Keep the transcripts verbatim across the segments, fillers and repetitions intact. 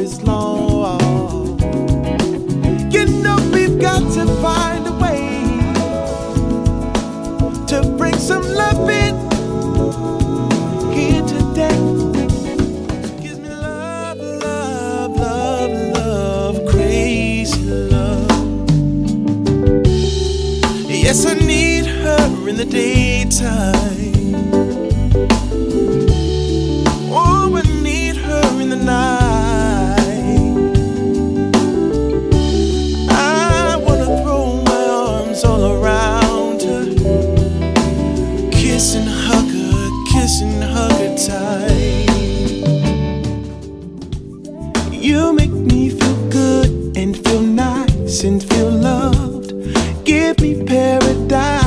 this long. You know we've got to find a way to bring some love in here today. Gives me love, love, love, love, crazy love. Yes, I need her in the daytime. Oh, I need her in the night. I wanna throw my arms all around her, kiss and hug her, kiss and hug her tight. You make me feel good and feel nice and feel loved. Give me paradise.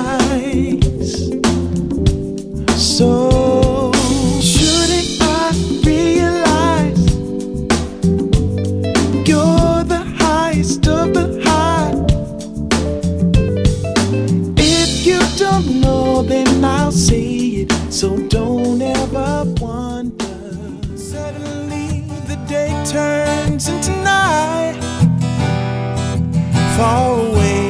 So shouldn't I realize you're the highest of the high? If you don't know, then I'll say it, so don't ever wonder. Suddenly the day turns into night, far away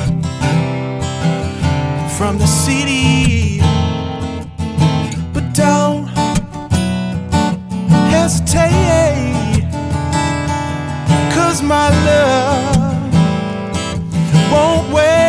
from the city, but don't hesitate, 'cause my love won't wait.